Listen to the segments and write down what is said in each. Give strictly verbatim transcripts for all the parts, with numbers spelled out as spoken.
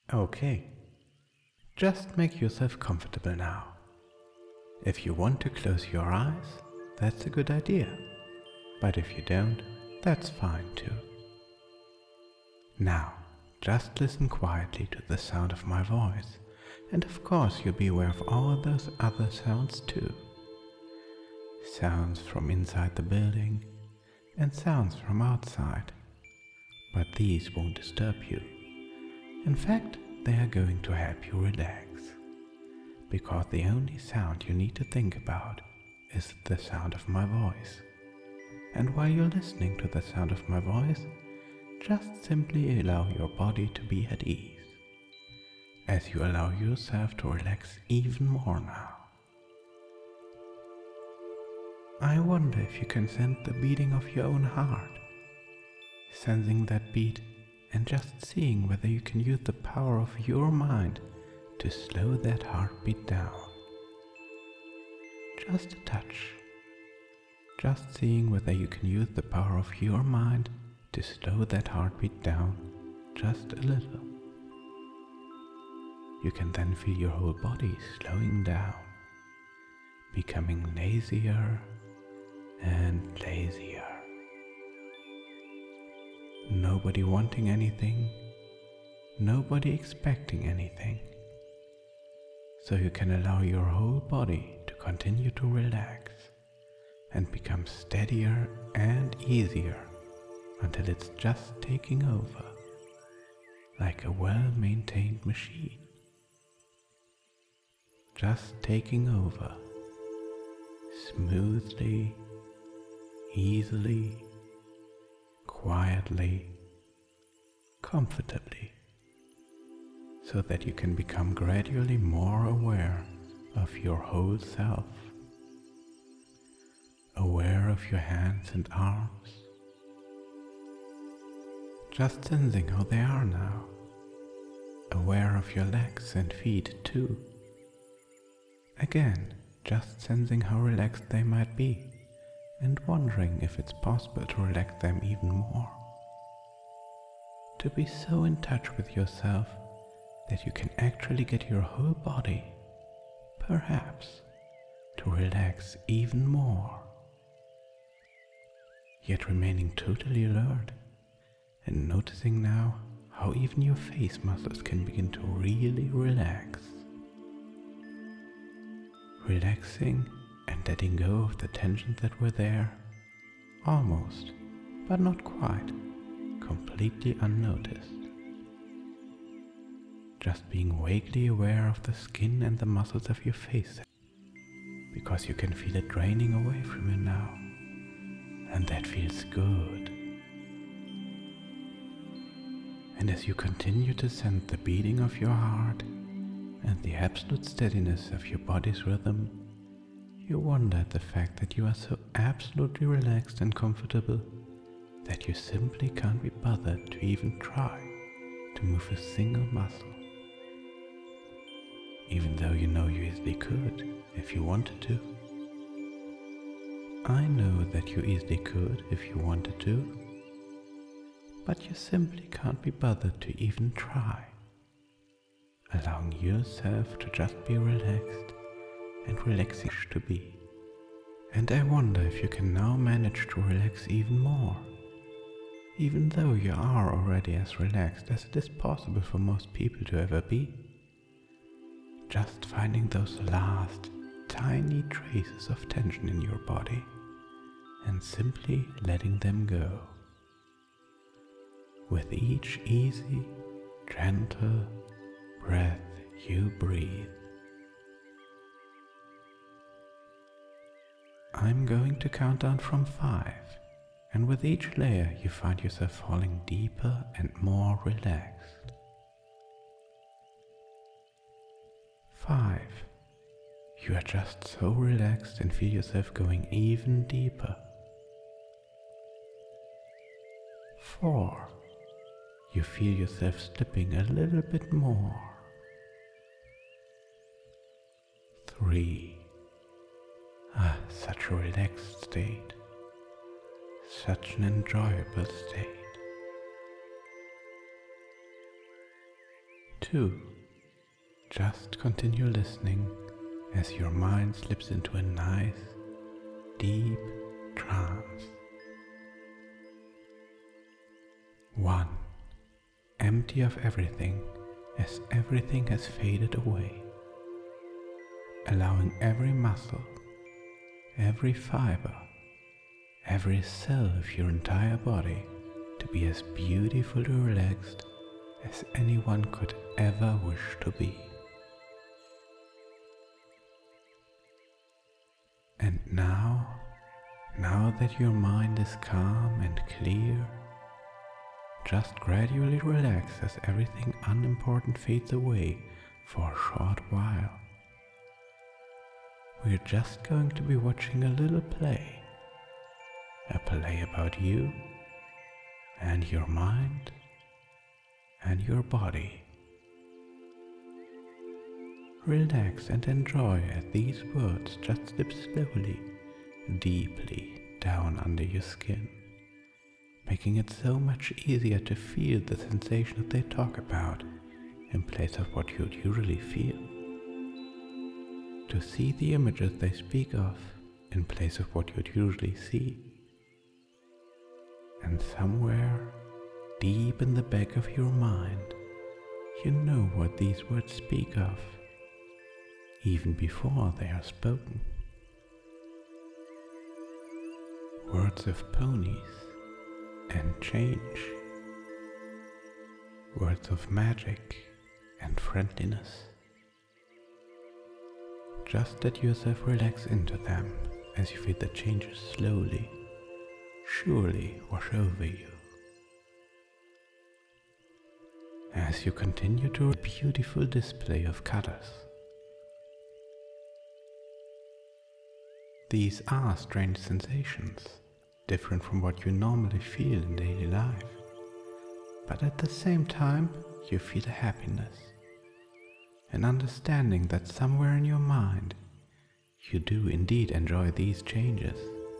Okay, just make yourself comfortable now. If you want to close your eyes, that's a good idea. But if you don't, that's fine too. Now, just listen quietly to the sound of my voice, and of course you'll be aware of all those other sounds too. Sounds from inside the building and sounds from outside. But these won't disturb you. In fact, they are going to help you relax. Because the only sound you need to think about is the sound of my voice. And while you're listening to the sound of my voice, just simply allow your body to be at ease, as you allow yourself to relax even more now. I wonder if you can sense the beating of your own heart, sensing that beat and just seeing whether you can use the power of your mind to slow that heartbeat down. Just a touch. Just seeing whether you can use the power of your mind to slow that heartbeat down just a little. You can then feel your whole body slowing down, becoming lazier and lazier. Nobody wanting anything, nobody expecting anything. So you can allow your whole body to continue to relax and become steadier and easier until it's just taking over, like a well-maintained machine. Just taking over, smoothly, easily, quietly, comfortably, so that you can become gradually more aware of your whole self, aware of your hands and arms, just sensing how they are now, aware of your legs and feet too. Again, just sensing how relaxed they might be and wondering if it's possible to relax them even more. To be so in touch with yourself that you can actually get your whole body, perhaps, to relax even more, yet remaining totally alert and noticing now how even your face muscles can begin to really relax. Relaxing and letting go of the tensions that were there, almost, but not quite, completely unnoticed. Just being vaguely aware of the skin and the muscles of your face, because you can feel it draining away from you now, and that feels good. And as you continue to sense the beating of your heart and the absolute steadiness of your body's rhythm, you wonder at the fact that you are so absolutely relaxed and comfortable that you simply can't be bothered to even try to move a single muscle. Even though you know you easily could if you wanted to. I know that you easily could if you wanted to, but you simply can't be bothered to even try, allowing yourself to just be relaxed and relaxing to be. And I wonder if you can now manage to relax even more, even though you are already as relaxed as it is possible for most people to ever be. Just finding those last tiny traces of tension in your body and simply letting them go. With each easy, gentle breath you breathe. I'm going to count down from five, and with each layer you find yourself falling deeper and more relaxed. Five. You are just so relaxed and feel yourself going even deeper. Four. You feel yourself slipping a little bit more. Three. Ah, such a relaxed state. Such an enjoyable state. two. Just continue listening as your mind slips into a nice, deep trance. one. Empty of everything as everything has faded away, allowing every muscle, every fiber, every cell of your entire body to be as beautifully relaxed as anyone could ever wish to be. And now, now that your mind is calm and clear, just gradually relax as everything unimportant fades away for a short while. We're just going to be watching a little play, a play about you and your mind and your body. Relax and enjoy as these words just slip slowly, deeply down under your skin, making it so much easier to feel the sensations they talk about in place of what you'd usually feel. To see the images they speak of in place of what you'd usually see. And somewhere, deep in the back of your mind, you know what these words speak of, even before they are spoken. Words of ponies and change, words of magic and friendliness. Just let yourself relax into them as you feel the changes slowly, surely wash over you. As you continue to a beautiful display of colors. These are strange sensations, different from what you normally feel in daily life, but at the same time you feel a happiness, an understanding that somewhere in your mind you do indeed enjoy these changes.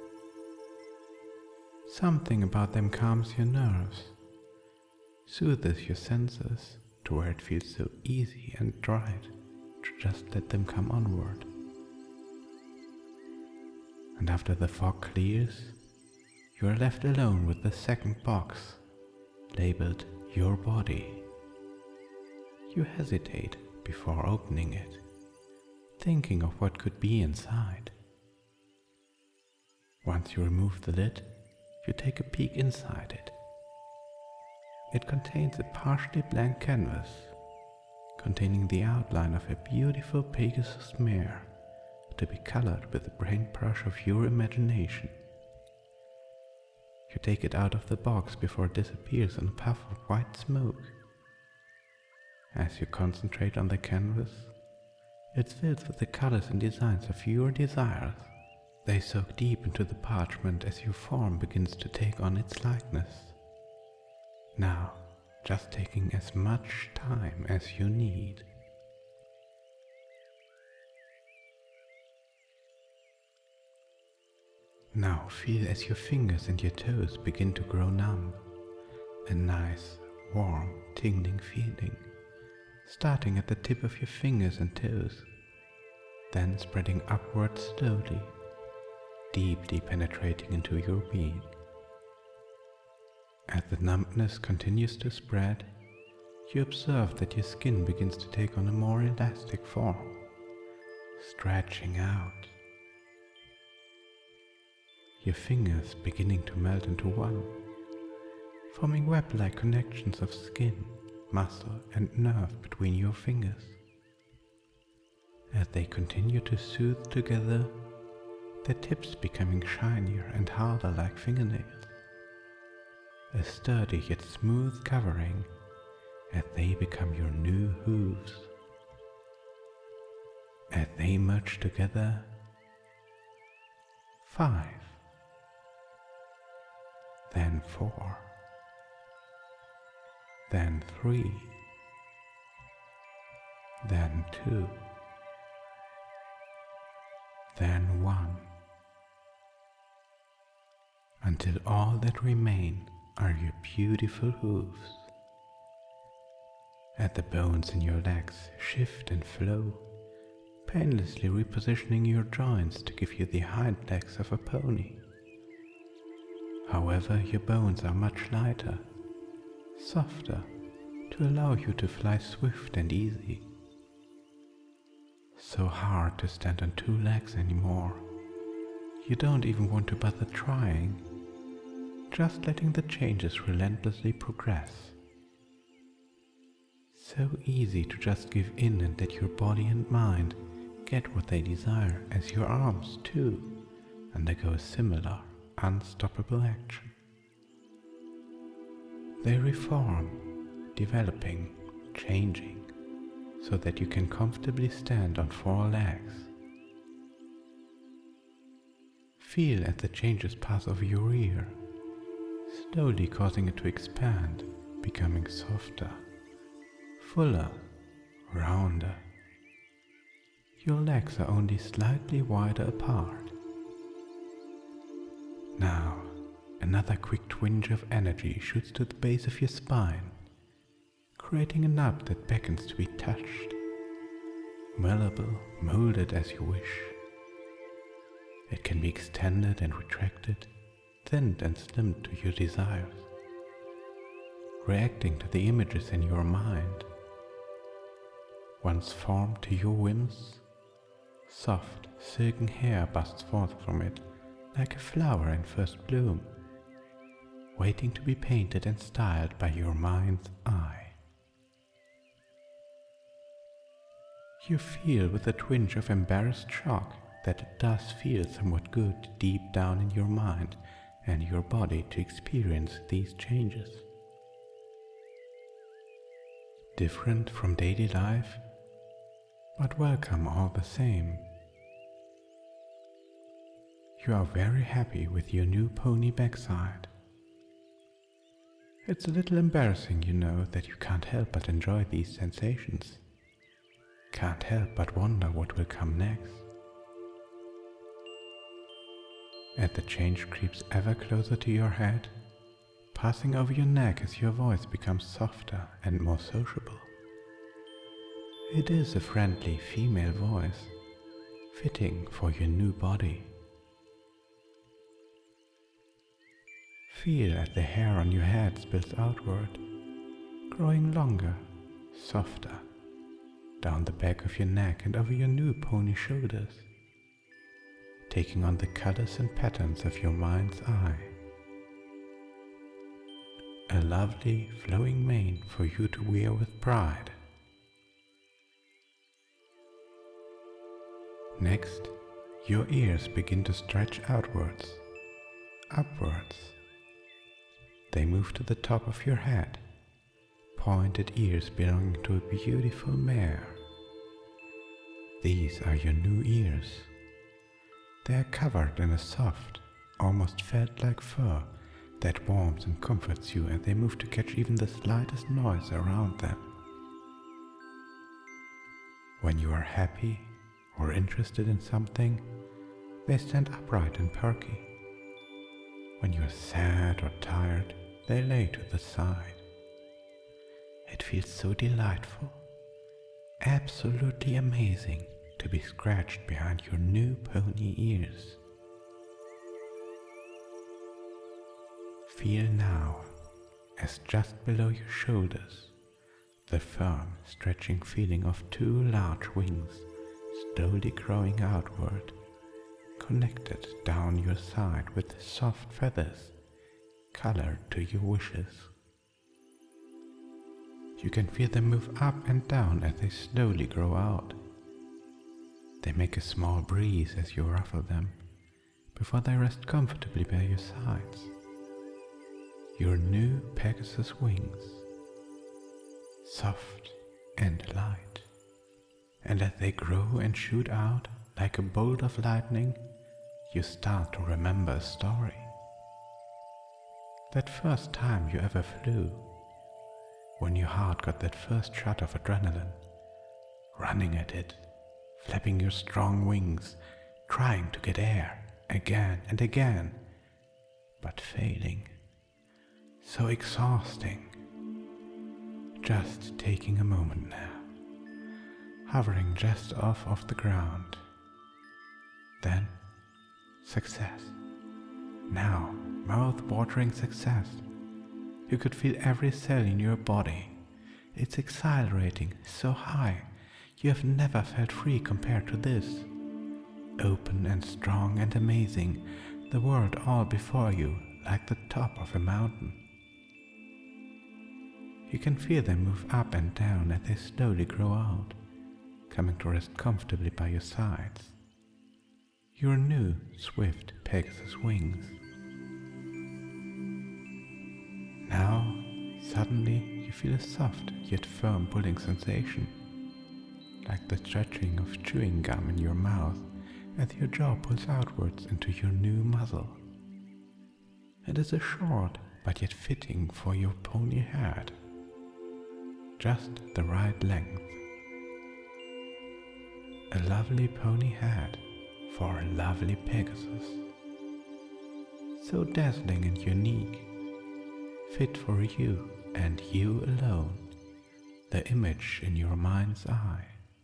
Something about them calms your nerves, soothes your senses to where it feels so easy and right to just let them come onward. And after the fog clears, you are left alone with the second box, labeled Your Body. You hesitate before opening it, thinking of what could be inside. Once you remove the lid, you take a peek inside it. It contains a partially blank canvas, containing the outline of a beautiful Pegasus mare, to be colored with the paintbrush of your imagination. You take it out of the box before it disappears in a puff of white smoke. As you concentrate on the canvas, it fills with the colors and designs of your desires. They soak deep into the parchment as your form begins to take on its likeness. Now, just taking as much time as you need. Now feel as your fingers and your toes begin to grow numb, a nice, warm, tingling feeling, starting at the tip of your fingers and toes, then spreading upwards slowly, deeply penetrating into your being. As the numbness continues to spread, you observe that your skin begins to take on a more elastic form, stretching out. Your fingers beginning to melt into one, forming web-like connections of skin, muscle and nerve between your fingers. As they continue to soothe together, their tips becoming shinier and harder like fingernails. A sturdy yet smooth covering as they become your new hooves. As they merge together, five, then four, then three, then two, then one, until all that remain are your beautiful hooves. as the bones in your legs shift and flow, painlessly repositioning your joints to give you the hind legs of a pony. However, your bones are much lighter, softer, to allow you to fly swift and easy. So hard to stand on two legs anymore. You don't even want to bother trying, just letting the changes relentlessly progress. So easy to just give in and let your body and mind get what they desire, as your arms too undergo a similar, unstoppable action. They reform, developing, changing, so that you can comfortably stand on four legs. Feel as the changes pass over your ear, slowly causing it to expand, becoming softer, fuller, rounder. Your legs are only slightly wider apart. Now, another quick twinge of energy shoots to the base of your spine, creating a nub that beckons to be touched, malleable, molded as you wish. It can be extended and retracted, thinned and slimmed to your desires, reacting to the images in your mind. Once formed to your whims, soft, silken hair busts forth from it like a flower in first bloom, waiting to be painted and styled by your mind's eye. You feel with a twinge of embarrassed shock that it does feel somewhat good deep down in your mind and your body to experience these changes. Different from daily life, but welcome all the same. You are very happy with your new pony backside. It's a little embarrassing, you know, that you can't help but enjoy these sensations. Can't help but wonder what will come next. As the change creeps ever closer to your head, passing over your neck as your voice becomes softer and more sociable. It is a friendly female voice, fitting for your new body. Feel as the hair on your head spills outward, growing longer, softer, down the back of your neck and over your new pony shoulders, taking on the colors and patterns of your mind's eye. A lovely flowing mane for you to wear with pride. Next, your ears begin to stretch outwards, upwards. They move to the top of your head, pointed ears belonging to a beautiful mare. These are your new ears. They are covered in a soft, almost felt-like fur that warms and comforts you as they move to catch even the slightest noise around them. When you are happy or interested in something, they stand upright and perky. When you are sad or tired, they lay to the side. It feels so delightful, absolutely amazing to be scratched behind your new pony ears. Feel now, as just below your shoulders, the firm, stretching feeling of two large wings slowly growing outward, connected down your side with soft feathers, colored to your wishes. You can feel them move up and down as they slowly grow out. They make a small breeze as you ruffle them, before they rest comfortably by your sides. Your new Pegasus wings, soft and light, and as they grow and shoot out like a bolt of lightning, you start to remember a story. That first time you ever flew, when your heart got that first shot of adrenaline, running at it, flapping your strong wings, trying to get air again and again, but failing. So exhausting. Just taking a moment now, hovering just off of the ground. Then, success. Now, mouth-watering success. You could feel every cell in your body. It's exhilarating, so high. You have never felt free compared to this. Open and strong and amazing, the world all before you, like the top of a mountain. You can feel them move up and down as they slowly grow out, coming to rest comfortably by your sides. Your new, swift Pegasus wings. Now, suddenly, you feel a soft yet firm pulling sensation, like the stretching of chewing gum in your mouth as your jaw pulls outwards into your new muzzle. It is a short but yet fitting for your pony head, just the right length. A lovely pony head for a lovely Pegasus, so dazzling and unique, fit for you and you alone, the image in your mind's eye.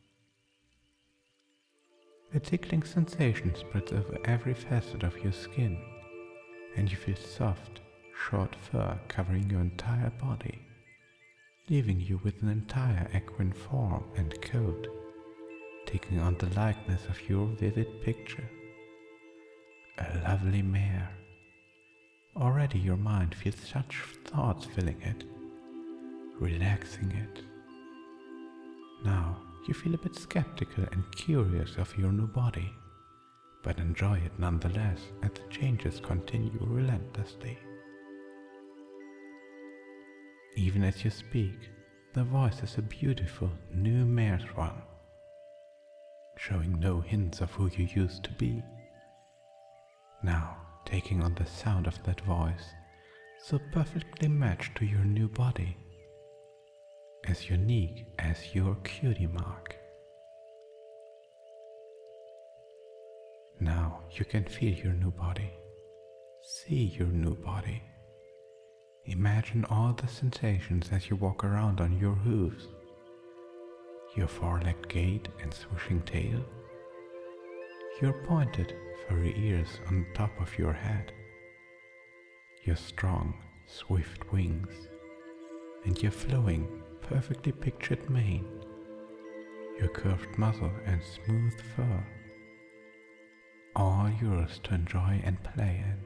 A tickling sensation spreads over every facet of your skin, and you feel soft, short fur covering your entire body, leaving you with an entire equine form and coat, taking on the likeness of your vivid picture. A lovely mare. Already your mind feels such thoughts filling it, relaxing it. Now you feel a bit skeptical and curious of your new body, but enjoy it nonetheless as the changes continue relentlessly. Even as you speak, the voice is a beautiful new mare's one, showing no hints of who you used to be. Now taking on the sound of that voice, so perfectly matched to your new body, as unique as your cutie mark. Now you can feel your new body, see your new body. Imagine all the sensations as you walk around on your hooves, your four-legged gait and swooshing tail, your pointed, furry ears on top of your head, your strong, swift wings, and your flowing, perfectly pictured mane, your curved muzzle and smooth fur, all yours to enjoy and play in.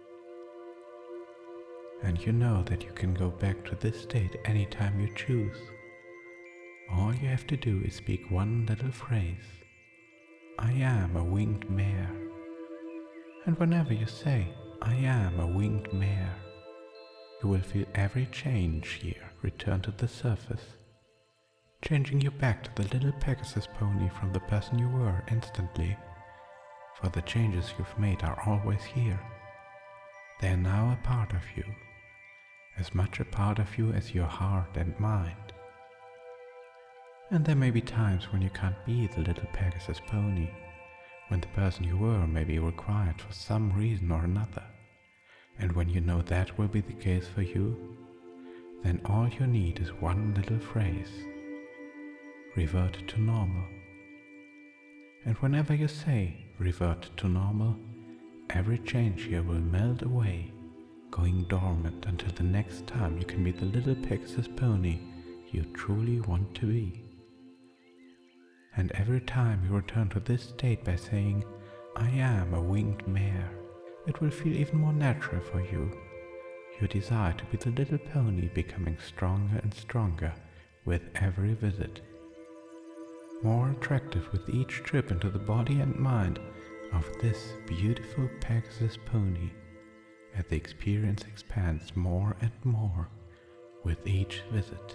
And you know that you can go back to this state anytime you choose. All you have to do is speak one little phrase, I am a winged mare. And whenever you say, I am a winged mare, you will feel every change here return to the surface, changing you back to the little Pegasus pony from the person you were instantly, for the changes you've made are always here. They are now a part of you, as much a part of you as your heart and mind. And there may be times when you can't be the little Pegasus pony, when the person you were may be required for some reason or another, and when you know that will be the case for you, then all you need is one little phrase, revert to normal. And whenever you say revert to normal, every change here will melt away, going dormant until the next time you can be the little Pegasus pony you truly want to be. And every time you return to this state by saying, I am a winged mare, it will feel even more natural for you. Your desire to be the little pony becoming stronger and stronger with every visit. More attractive with each trip into the body and mind of this beautiful Pegasus pony, as the experience expands more and more with each visit.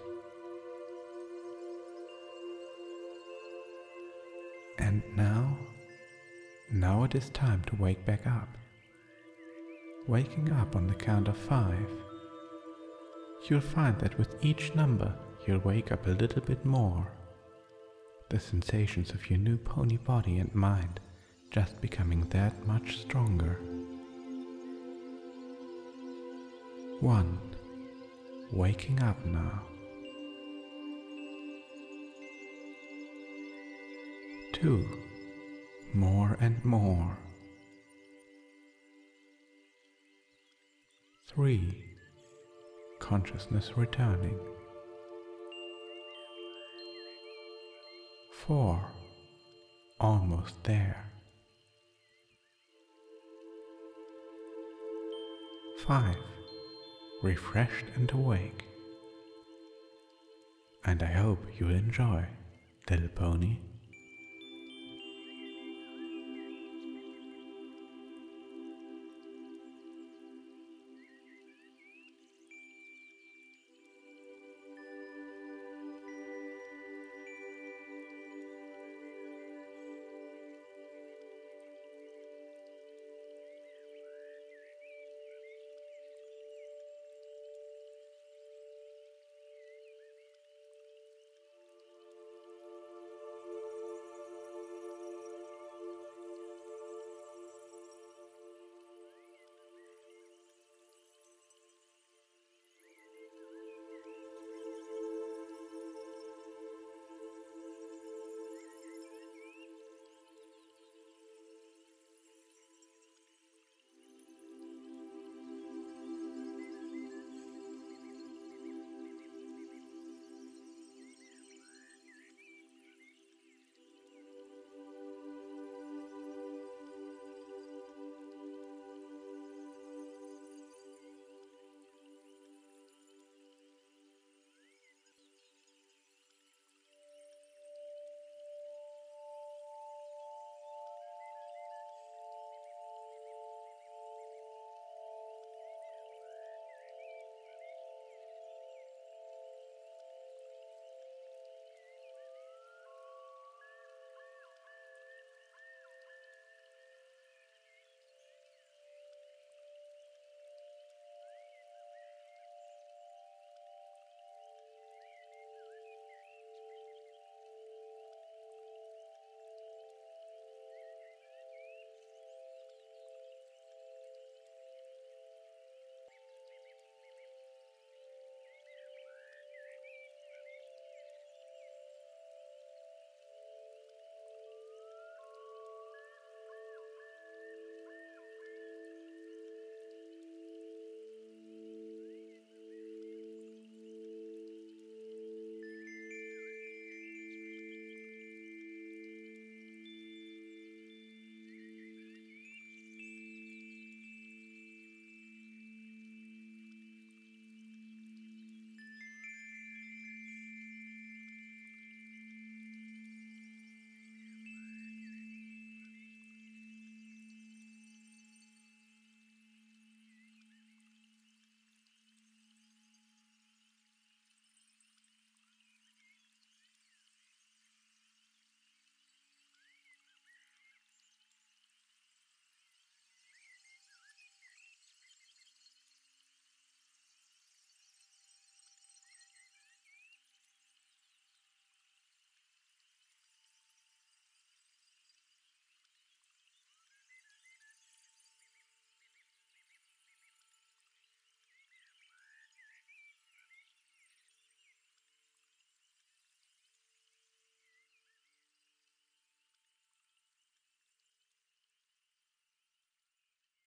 And now, now it is time to wake back up. Waking up on the count of five. You'll find that with each number you'll wake up a little bit more. The sensations of your new pony body and mind just becoming that much stronger. One. Waking up now. Two, more and more. Three, consciousness returning. Four, almost there. Five, refreshed and awake. And I hope you enjoy, little pony.